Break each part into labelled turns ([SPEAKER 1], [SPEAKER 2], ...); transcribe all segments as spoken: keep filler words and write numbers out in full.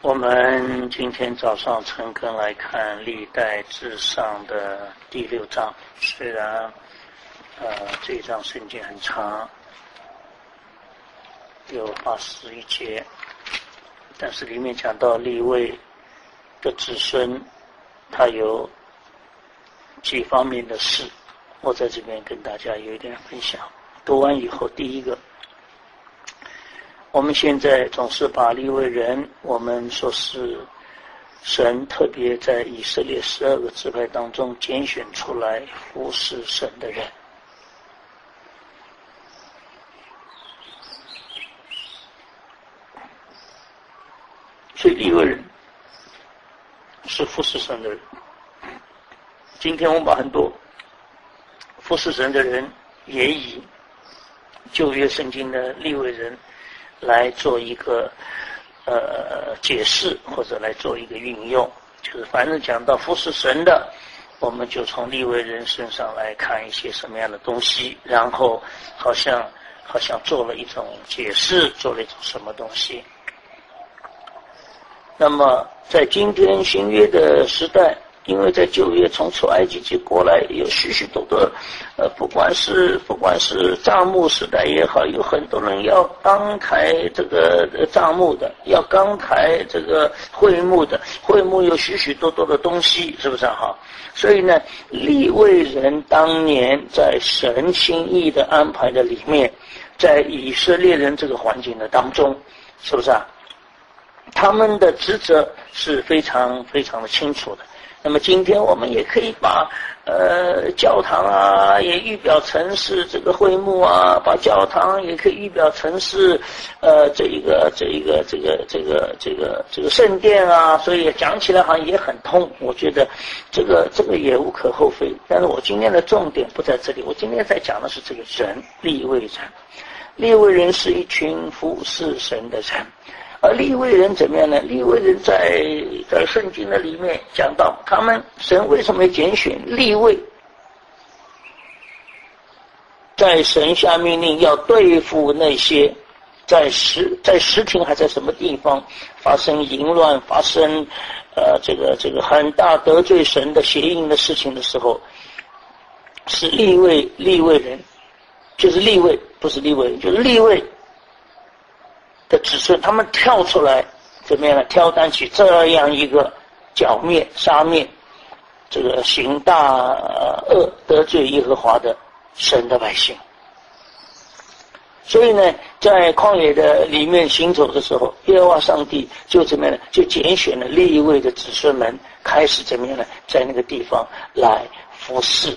[SPEAKER 1] 我们今天早上陈根来看历代志上的第六章，虽然呃这一章圣经很长，有八十一节，但是里面讲到利未的子孙，他有几方面的事，我在这边跟大家有一点分享。读完以后，第一个，我们现在总是把利未人，我们说是神特别在以色列十二个支派当中拣选出来服侍神的人。所以利未人是服侍神的人。今天我们把很多服侍神的人也以旧约圣经的利未人来做一个呃解释，或者来做一个运用，就是凡是讲到服侍神的，我们就从利未人身上来看一些什么样的东西，然后好像好像做了一种解释，做了一种什么东西。那么在今天新约的时代，因为在旧约从出埃及记过来，有许许多多，呃，不管是不管是帐幕时代也好，有很多人要刚抬这个帐幕的，要刚抬这个会幕的，会幕有许许多多的东西，是不是哈？所以呢，利未人当年在神心意的安排的里面，在以色列人这个环境的当中，是不是啊？他们的职责是非常非常的清楚的。那么今天我们也可以把呃教堂啊也预表成是这个会幕啊，把教堂也可以预表成是呃这一个这一个这个这个这个这个圣殿啊，所以讲起来好像也很通。我觉得这个这个也无可厚非，但是我今天的重点不在这里，我今天在讲的是这个人，利未人。利未人是一群服侍神的人。而利未人怎么样呢？利未人在在圣经的里面讲到，他们神为什么要拣选利未？在神下命令要对付那些在石在石亭还在什么地方发生淫乱、发生呃这个这个很大得罪神的邪淫的事情的时候，是利未利未人，就是利未，不是利未人，就是利未的子孙，他们跳出来怎么样呢？挑担起这样一个剿灭、杀灭这个行大恶、得罪耶和华的神的百姓。所以呢，在旷野的里面行走的时候，耶和华上帝就怎么样呢？就拣选了利未的子孙们，开始怎么样呢？在那个地方来服侍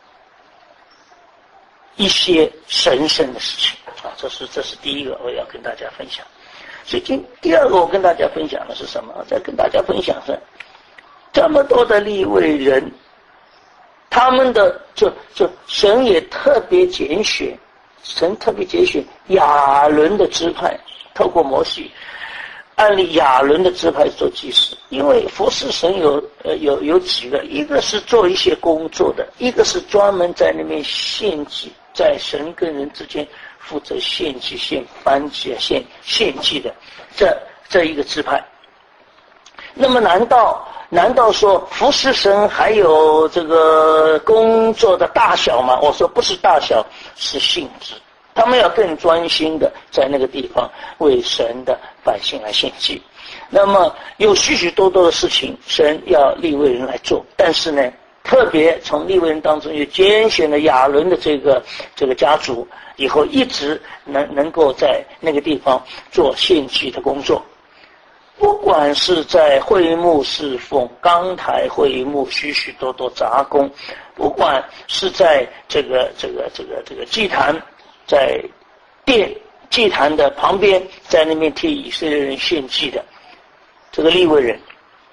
[SPEAKER 1] 一些神圣的事情啊，这是这是第一个我要跟大家分享。所以今第二个我跟大家分享的是什么？再跟大家分享是这么多的利未人，他们的就就神也特别拣选，神特别拣选亚伦的支派，透过摩西按立亚伦的支派做祭司。因为服侍神有呃有有几个，一个是做一些工作的，一个是专门在那边献祭，在神跟人之间负责献祭、献燔祭、献献祭的这这一个支派。那么难道难道说服侍神还有这个工作的大小吗？我说不是大小，是性质。他们要更专心的在那个地方为神的百姓来献祭。那么有许许多多的事情神要利未人来做，但是呢，特别从利未人当中又拣选了亚伦的这个这个家族，以后一直能能够在那个地方做献祭的工作。不管是在会幕侍奉、刚抬会幕许许多多杂工，不管是在这个这个这个这个祭坛，在殿祭坛的旁边，在那边替以色列人献祭的这个利未人，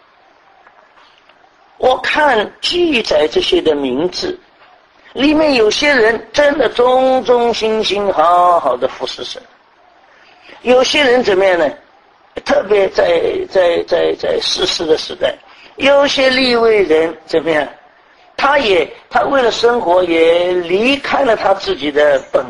[SPEAKER 1] 我看记载这些的名字里面，有些人真的忠忠心心好好的服侍神，有些人怎么样呢？特别在在在在世事的时代，有些利未人怎么样？他也他为了生活也离开了他自己的本位，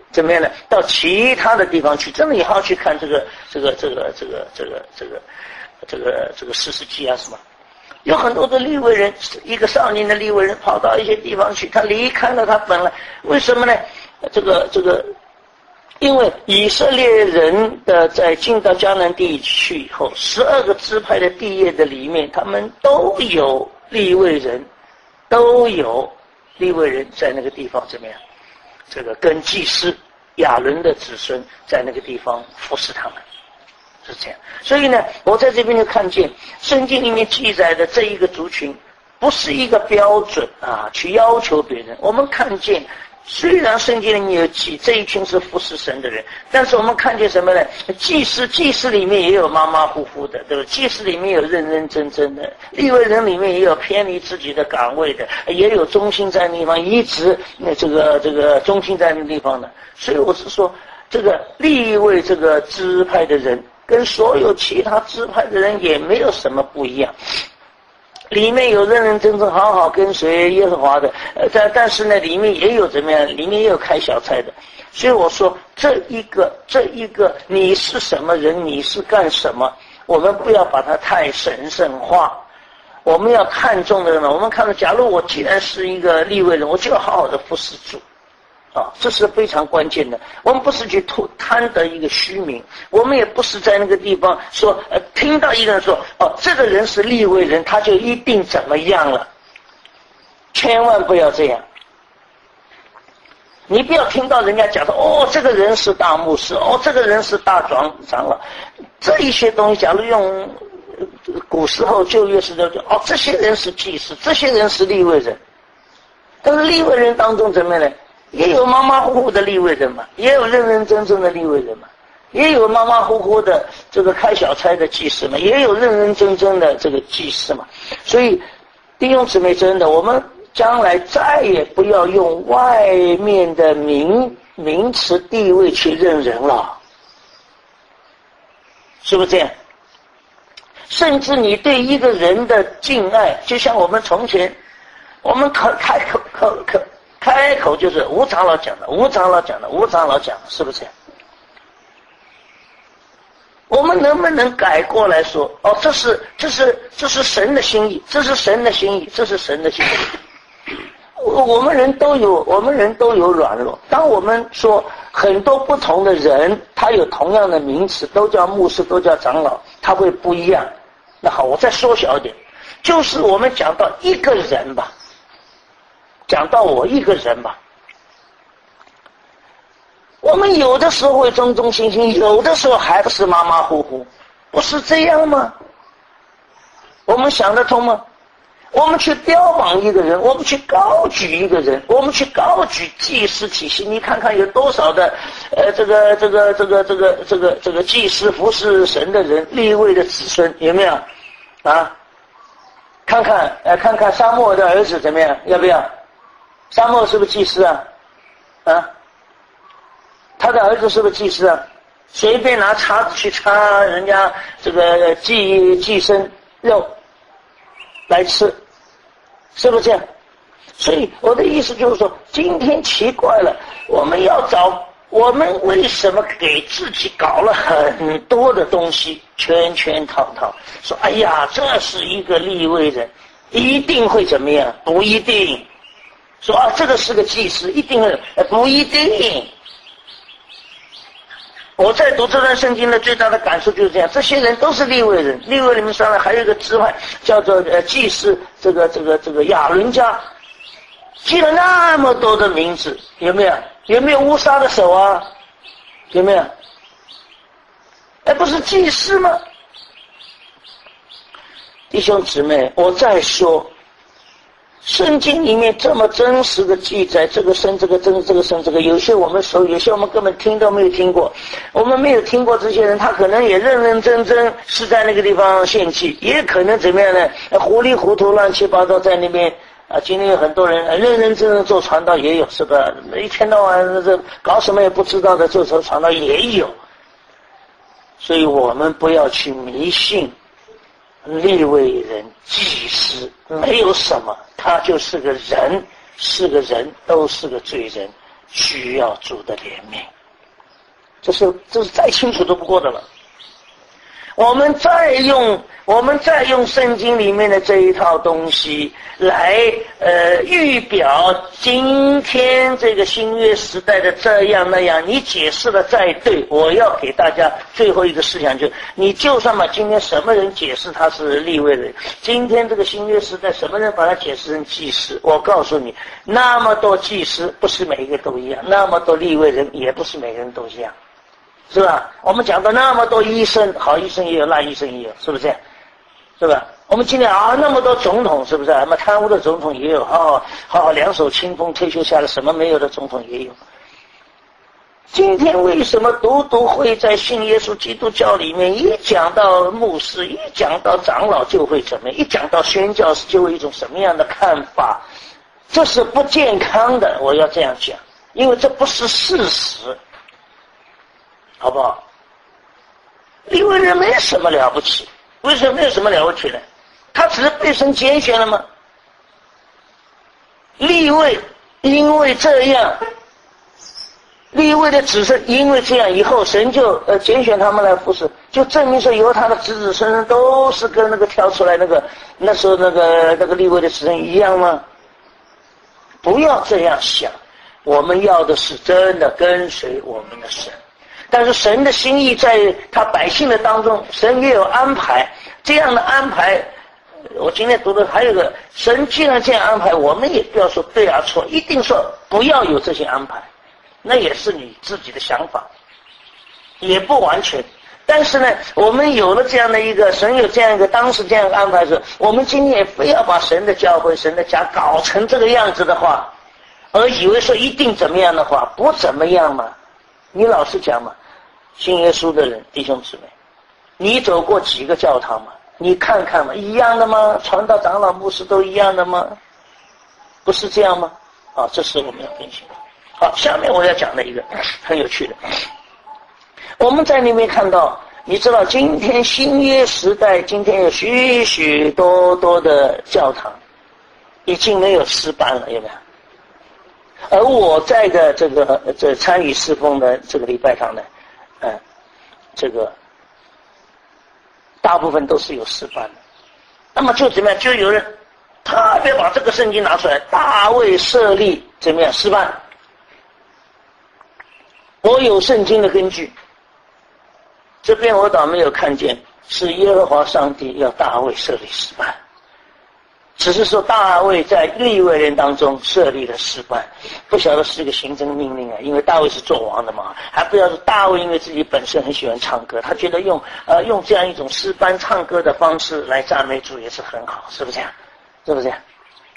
[SPEAKER 1] 怎么样呢？到其他的地方去，真的也好去看这个这个这个这个这个这个这个这个士师记啊什么。有很多的利未人，一个少年的利未人跑到一些地方去，他离开了他本来，为什么呢？这个这个，因为以色列人的在进到迦南地去以后，十二个支派的地业的里面，他们都有利未人，都有利未人在那个地方怎么样？这个跟祭司亚伦的子孙在那个地方服侍他们。是这样，所以呢，我在这边就看见圣经里面记载的这一个族群，不是一个标准啊，去要求别人。我们看见，虽然圣经里面有记这一群是服侍神的人，但是我们看见什么呢？祭司，祭司里面也有马马虎虎的，对吧？祭司里面有认认真真的，利未人里面也有偏离自己的岗位的，也有忠心在那地方，一直那这个这个忠心在那地方的。所以我是说，这个利未这个支派的人，跟所有其他支派的人也没有什么不一样，里面有认认真真好好跟随耶和华的，呃，但但是呢，里面也有怎么样？里面也有开小差的。所以我说，这一个这一个，你是什么人，你是干什么，我们不要把它太神圣化。我们要看重的人，我们看到，假如我既然是一个利未人，我就要好好的服侍主。啊，这是非常关键的。我们不是去偷贪得一个虚名，我们也不是在那个地方说，呃，听到一个人说，哦，这个人是利未人，他就一定怎么样了。千万不要这样。你不要听到人家讲说，哦，这个人是大牧师，哦，这个人是大长长老，这一些东西，假如用古时候旧约时代就，哦，这些人是祭司，这些人是利未人。但是利未人当中怎么样呢？也有马马虎虎的利未人嘛，也有认认真真的利未人嘛，也有马马虎虎的这个开小差的祭司嘛，也有认认真真的这个祭司嘛。所以弟兄姊妹，真的，我们将来再也不要用外面的名名词地位去认人了，是不是这样？甚至你对一个人的敬爱，就像我们从前，我们开开口口口。开口就是吴长老讲的，吴长老讲的，吴长老讲的，是不是？我们能不能改过来说，哦，这是这是这是神的心意，这是神的心意，这是神的心意。我我们人都有，我们人都有软弱。当我们说很多不同的人，他有同样的名词，都叫牧师，都叫长老，他会不一样。那好，我再缩小一点，就是我们讲到一个人吧。讲到我一个人吧，我们有的时候会忠忠心心，有的时候还不是马马虎虎，不是这样吗？我们想得通吗？我们去标榜一个人，我们去高举一个人，我们去高举祭司体系，你看看有多少的呃这个这个这个这个这个这个祭司服侍神的人，利未的子孙，有没有啊？看看呃看看沙漠的儿子怎么样，要不要？沙漠是不是祭司啊？啊，他的儿子是不是祭司啊？随便拿叉子去插人家这个祭祭牲肉来吃，是不是这样？所以我的意思就是说，今天奇怪了，我们要找我们为什么给自己搞了很多的东西，圈圈套套，说哎呀，这是一个利未人，一定会怎么样？不一定。说啊，这个是个祭司，一定会，不一定。我在读这段圣经的最大的感受就是这样，这些人都是利未人，利未里面上来还有一个支派叫做呃祭司，这个这个这个亚伦家，记了那么多的名字，有没有？有没有乌撒的手啊？有没有？哎，不是祭司吗？弟兄姊妹，我再说。圣经里面这么真实的记载，这个生这个真这个生这个，有些我们熟，有些我们根本听都没有听过。我们没有听过这些人，他可能也认认真真是在那个地方献祭，也可能怎么样呢？糊里糊涂、乱七八糟在那边啊。今天有很多人认认真真做传道也有，是吧？一天到晚这搞什么也不知道的做成传道也有。所以我们不要去迷信利未人、祭司，没有什么，他就是个人，是个人，都是个罪人， 需要主的怜悯，这是这是再清楚都不过的了。我们再用我们再用圣经里面的这一套东西来呃预表今天这个新约时代的这样那样，你解释的再对，我要给大家最后一个思想，就是你就算把今天什么人解释他是利未人，今天这个新约时代什么人把他解释成祭司，我告诉你，那么多祭司不是每一个都一样，那么多利未人也不是每个人都一样，是吧？我们讲的那么多医生，好医生也有，烂医生也有，是不是？是吧？我们今天啊，那么多总统，是不是？那么贪污的总统也有，好好好好两手清风退休下来什么没有的总统也有。今天为什么独独会在信耶稣基督教里面一讲到牧师，一讲到长老就会怎么样，一讲到宣教士就会一种什么样的看法？这是不健康的，我要这样讲，因为这不是事实。好不好？利未人没什么了不起，为什么没有什么了不起呢？他只是被神拣选了吗？利未因为这样，利未的子孙因为这样，以后神就呃拣选他们来服侍，就证明说以后他的子子孙孙都是跟那个挑出来那个那时候那个那个利未的子孙一样吗？不要这样想，我们要的是真的跟随我们的神。但是神的心意在他百姓的当中，神也有安排，这样的安排，我今天读的还有一个，神既然这样安排，我们也不要说对啊错，一定说不要有这些安排，那也是你自己的想法，也不完全。但是呢，我们有了这样的一个神有这样一个当时这样的安排时，我们今天也非要把神的教会神的家搞成这个样子的话，而以为说一定怎么样的话，不怎么样嘛。你老实讲嘛，信耶稣的人弟兄姊妹，你走过几个教堂嘛？你看看嘛，一样的吗？传道长老牧师都一样的吗？不是这样吗？啊，这是我们要分析的。好，下面我要讲的一个很有趣的，我们在那边看到，你知道今天新约时代，今天有许许多多的教堂已经没有诗班了，有没有？而我在的这个这参与侍奉的这个礼拜堂呢，嗯，这个大部分都是有诗班的。那么就怎么样？就有人特别把这个圣经拿出来，大卫设立怎么样诗班？我有圣经的根据，这边我倒没有看见是耶和华上帝要大卫设立诗班。只是说大卫在利未人当中设立了诗班，不晓得是一个行政命令啊，因为大卫是做王的嘛，还不要说大卫因为自己本身很喜欢唱歌，他觉得用呃用这样一种诗班唱歌的方式来赞美主也是很好，是不是这样？是不是这样？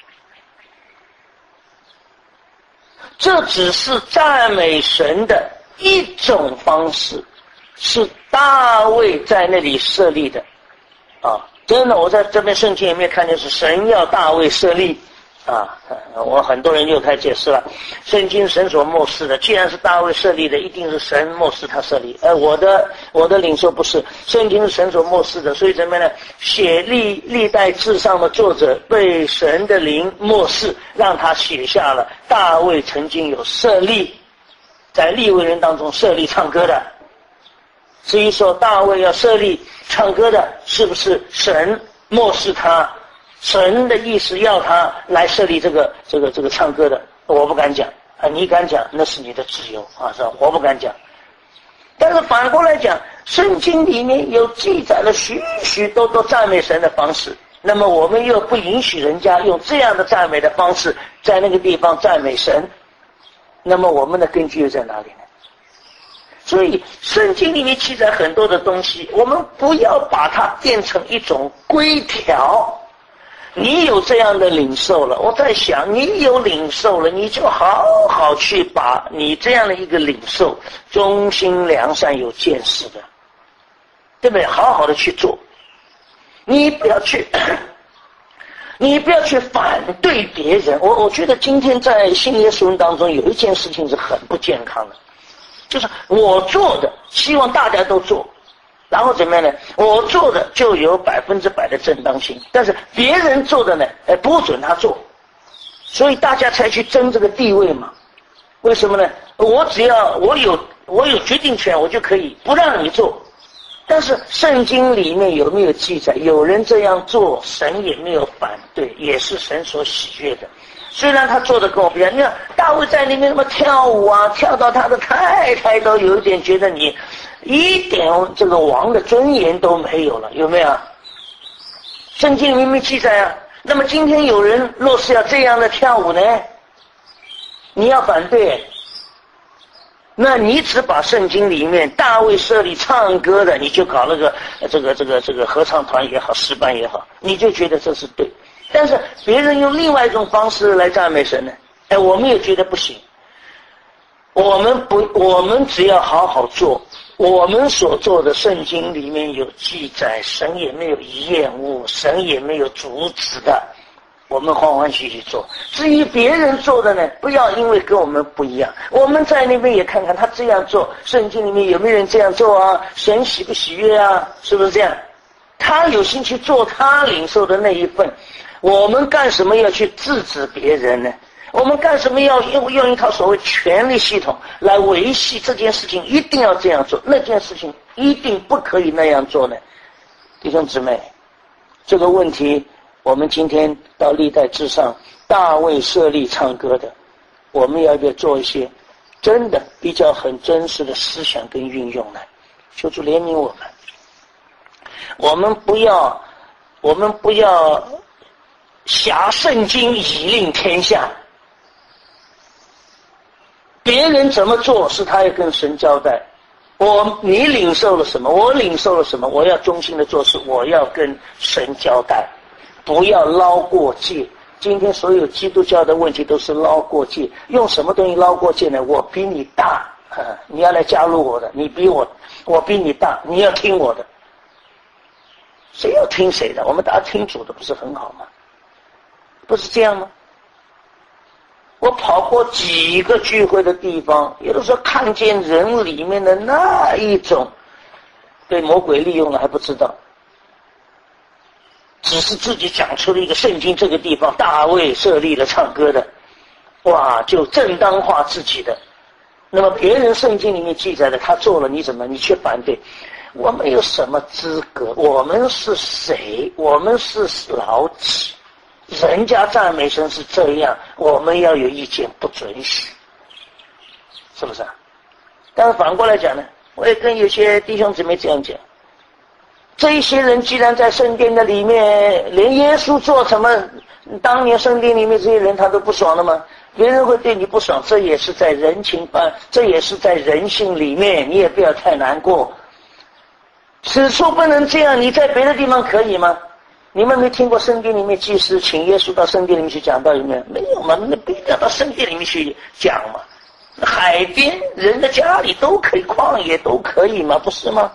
[SPEAKER 1] 这只是赞美神的一种方式，是大卫在那里设立的啊。真的，我在这边圣经里面看见是神要大卫设立啊，我很多人又开始解释了，圣经神所默示的，既然是大卫设立的，一定是神默示他设立。而我的我的领受不是，圣经是神所默示的，所以怎么样呢？写历历代志上的作者被神的灵默示，让他写下了大卫曾经有设立，在利未人当中设立唱歌的。至于说大卫要设立唱歌的，是不是神漠视他，神的意思要他来设立这个这个这个唱歌的？我不敢讲啊，你敢讲那是你的自由啊，是吧？我不敢讲。但是反过来讲，圣经里面有记载了许许多多赞美神的方式，那么我们又不允许人家用这样的赞美的方式在那个地方赞美神，那么我们的根据又在哪里呢？所以圣经里面记载很多的东西，我们不要把它变成一种规条。你有这样的领受了，我在想你有领受了，你就好好去把你这样的一个领受忠心良善有见识的，对不对？好好的去做，你不要去你不要去反对别人。我我觉得今天在信耶稣当中有一件事情是很不健康的，就是我做的希望大家都做，然后怎么样呢？我做的就有百分之百的正当性，但是别人做的呢，哎，不准他做，所以大家才去争这个地位嘛。 为什么呢？我只要我有我有决定权，我就可以不让你做。但是圣经里面有没有记载？有人这样做，神也没有反对，也是神所喜悦的。虽然他做的跟我不一样，你看大卫在里面那么跳舞啊，跳到他的太太都有一点觉得你一点这个王的尊严都没有了，有没有？圣经里面记载啊。那么今天有人若是要这样的跳舞呢，你要反对，那你只把圣经里面大卫设立唱歌的，你就搞了个这个这个这个合唱团也好，诗班也好，你就觉得这是对。但是别人用另外一种方式来赞美神呢，哎，我们也觉得不行。我们不，我们只要好好做，我们所做的圣经里面有记载，神也没有厌恶，神也没有阻止的，我们欢欢喜喜做。至于别人做的呢，不要因为跟我们不一样，我们在那边也看看他这样做，圣经里面有没有人这样做啊？神喜不喜悦啊？是不是这样？他有心去做他领受的那一份，我们干什么要去制止别人呢？我们干什么要用用一套所谓权力系统来维系这件事情一定要这样做，那件事情一定不可以那样做呢？弟兄姊妹，这个问题我们今天到历代志上，大卫设立唱歌的，我们要不要做一些真的比较很真实的思想跟运用呢？求主怜悯我们，我们不要我们不要挟圣经以令天下。别人怎么做是他要跟神交代，我你领受了什么，我领受了什么，我要忠心的做事，我要跟神交代，不要捞过界。今天所有基督教的问题都是捞过界，用什么东西捞过界呢？我比你大，啊、你要来加入我的，你比我我比你大，你要听我的。谁要听谁的？我们大家听主的不是很好吗？不是这样吗？我跑过几个聚会的地方，有的时候看见人里面的那一种被魔鬼利用了还不知道，只是自己讲出了一个圣经这个地方大卫设立了唱歌的，哇，就正当化自己的。那么别人圣经里面记载的他做了，你怎么你却反对？我们有什么资格？我们是谁？我们是老几？人家赞美神是这样，我们要有意见不准许，是不是啊？但是反过来讲呢，我也跟有些弟兄姊妹这样讲，这一些人既然在圣殿的里面，连耶稣做什么，当年圣殿里面这些人他都不爽了吗？别人会对你不爽，这也是在人情般，这也是在人性里面，你也不要太难过。此处不能这样，你在别的地方可以吗？你们没听过圣经里面祭司请耶稣到圣殿里面去讲道有没有？没有嘛，那不一定要到圣殿里面去讲嘛。海边人的家里都可以，旷野都可以嘛，不是吗？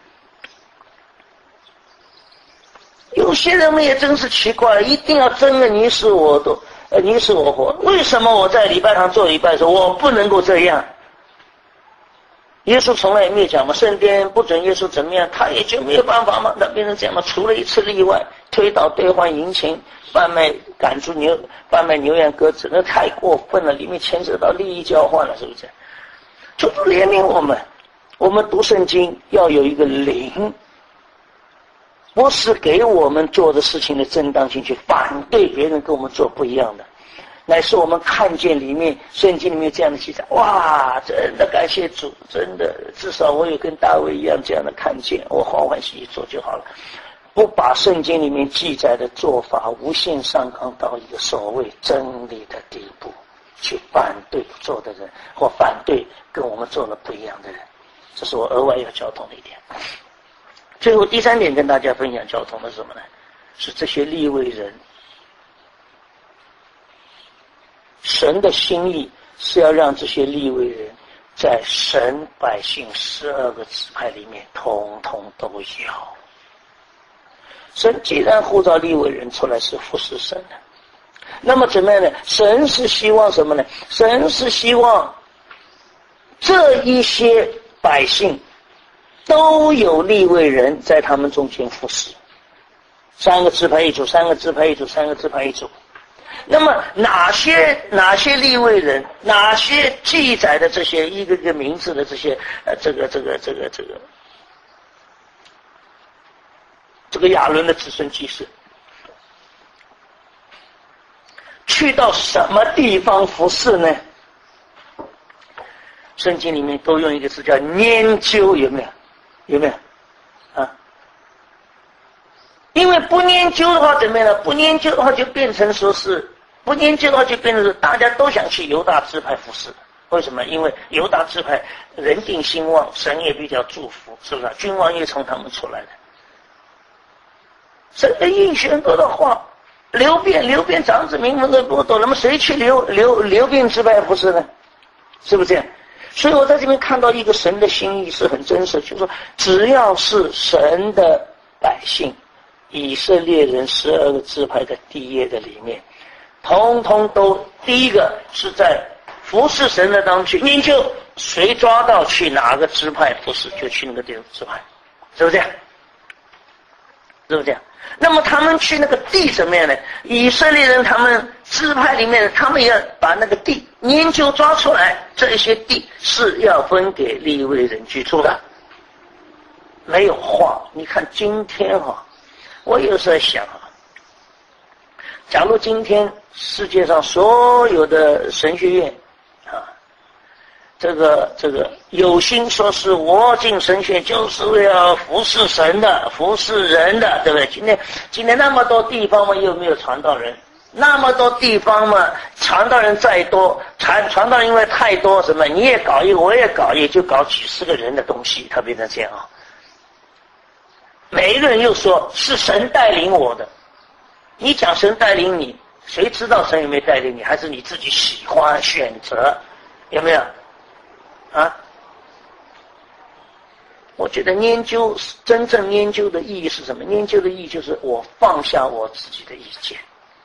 [SPEAKER 1] 有些人们也真是奇怪，一定要争个你死我都，呃，你死我活。为什么我在礼拜堂做礼拜的时候，我不能够这样？耶稣从来也没有讲嘛，圣殿不准耶稣怎么样，他也就没有办法嘛。那变成这样嘛，除了一次例外，推倒兑换银钱，贩卖赶出牛，贩卖牛羊鸽子，那太过分了，里面牵涉到利益交换了，是不是？求主怜悯我们，我们读圣经要有一个灵，不是给我们做的事情的正当性去反对别人跟我们做不一样的。乃是我们看见里面圣经里面这样的记载，哇，真的感谢主，真的至少我有跟大卫一样这样的看见，我欢欢喜喜做就好了，不把圣经里面记载的做法无限上纲到一个所谓真理的地步，去反对做的人或反对跟我们做的不一样的人，这是我额外要交通的一点。最后第三点跟大家分享交通的是什么呢？是这些利未人，神的心意是要让这些利未人在神百姓十二个支派里面统统都有。神既然呼召利未人出来是服侍神的，那么怎么样呢？神是希望什么呢？神是希望这一些百姓都有利未人在他们中间服侍，三个支派一组，三个支派一组，三个支派一组。 那么哪些哪些利未人，哪些记载的这些一个个名字的这些呃这个这个这个这个这个亚伦的子孙祭司，去到什么地方服侍呢？圣经里面都用一个词叫研究，有没有？有没有？啊？因为不研究的话怎么样呢？不研究的话就变成说是不研究的话就变成是大家都想去犹大支派服侍。为什么？因为犹大支派人丁兴旺，神也比较祝福，是不是？君王也从他们出来的。神的应许很多的话，流变流变长子名分都多多，那么谁去流流流变支派服侍呢？是不是这样？所以我在这边看到一个神的心意是很真实，就是说只要是神的百姓，以色列人十二个支派的地业的里面，通通都第一个是在服侍神的当中去研究，谁抓到去哪个支派服侍就去那个地方支派，是不是这样？是不是这样？那么他们去那个地什么样呢？以色列人他们支派里面，他们要把那个地研究抓出来，这些地是要分给利未人居住的，没有话。你看今天哈、啊，我有时候想啊，假如今天世界上所有的神学院啊，这个这个有心说是我进神学就是为了服侍神的，服侍人的，对不对？今天今天那么多地方嘛，又没有传道人，那么多地方嘛，传道人再多，传传道人因为太多，什么你也搞一个，我也搞一个，就搞几十个人的东西，它变成这样啊。每一个人又说是神带领我的，你讲神带领你，谁知道神有没有带领你？还是你自己喜欢选择？有没有？啊？我觉得研究真正研究的意义是什么？研究的意义就是我放下我自己的意见。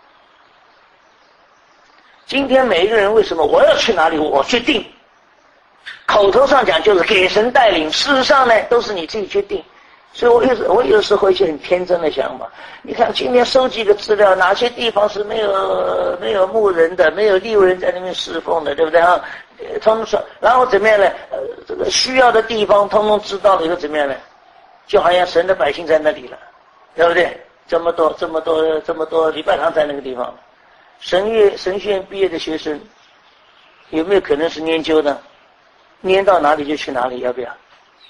[SPEAKER 1] 今天每一个人为什么我要去哪里我去定，口头上讲就是给神带领，事实上呢都是你自己去定。所以我有时我有时候会一些很天真的想法，你看今天收集的资料，哪些地方是没有没有牧人的，没有利未人在那边侍奉的，对不对啊？通通说，然后怎么样呢？呃，这个需要的地方通通知道了以后怎么样呢？就好像神的百姓在那里了，对不对？这么多这么多这么多礼拜堂在那个地方，神学神学院毕业的学生有没有可能是研究呢？研到哪里就去哪里，要不要？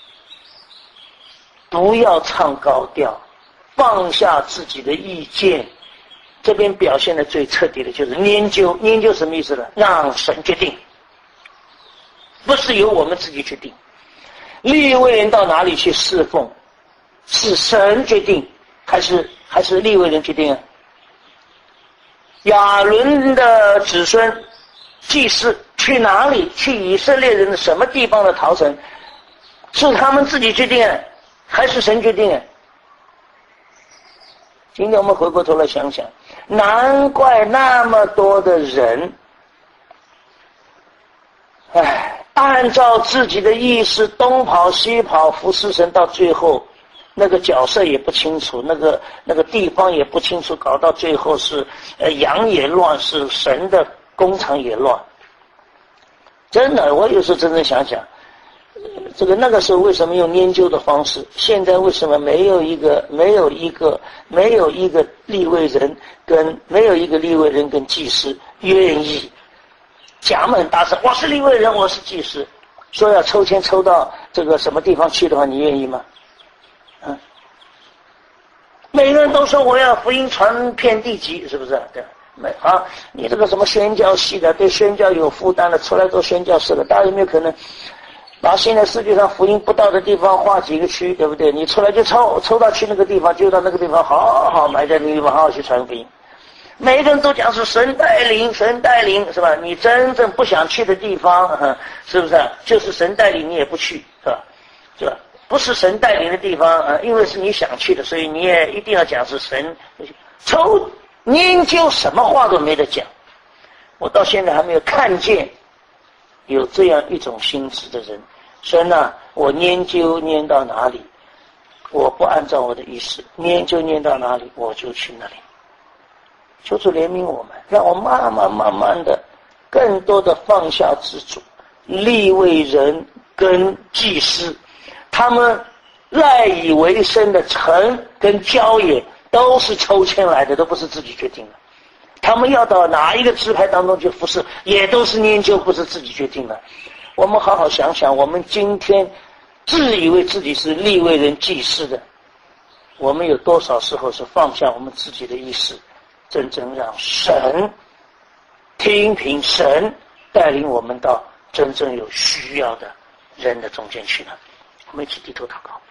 [SPEAKER 1] 不要唱高调，放下自己的意见。这边表现的最彻底的就是研究。研究什么意思呢？让神决定，不是由我们自己决定。利未人到哪里去侍奉，是神决定，还是还是利未人决定啊？亚伦的子孙祭司去哪里？去以色列人的什么地方的逃城，是他们自己决定的，还是神决定？今天我们回过头来想想，难怪那么多的人，唉，按照自己的意识东跑西跑服侍神，到最后那个角色也不清楚，那个那个地方也不清楚，搞到最后是呃羊也乱，是神的工厂也乱。真的，我有时候真正想想，这个那个时候为什么用研究的方式？现在为什么没有一个没有一个没有一个利未人跟没有一个利未人跟祭司愿意讲很大声，我是利未人，我是祭司，说要抽签抽到这个什么地方去的话，你愿意吗？嗯，每个人都说我要福音传遍地极，是不是？对。没啊，你这个什么宣教系的，对宣教有负担的，出来做宣教士的，大家有没有可能把现在世界上福音不到的地方划几个区，对不对？你出来就抽，抽到去那个地方，就到那个地方，好好埋在那个地方，好好去传福音。每个人都讲是神带领，神带领，是吧？你真正不想去的地方，呵是不是？就是神带领你也不去，是吧？是吧？不是神带领的地方，呃，因为是你想去的，所以你也一定要讲是神抽。研究什么话都没得讲，我到现在还没有看见有这样一种心智的人。神啊，我研究研到哪里，我不按照我的意思，研究研到哪里我就去哪里。 求主怜悯我们，让我慢慢慢慢的更多的放下自主。利未人跟祭司，他们赖以为生的城跟郊野都是抽签来的，都不是自己决定的。他们要到哪一个支派当中去服侍，也都是研究，不是自己决定的。我们好好想想，我们今天自以为自己是利未人祭司的，我们有多少时候是放下我们自己的意识，真正让神听凭神带领我们到真正有需要的人的中间去呢？我们一起低头祷告。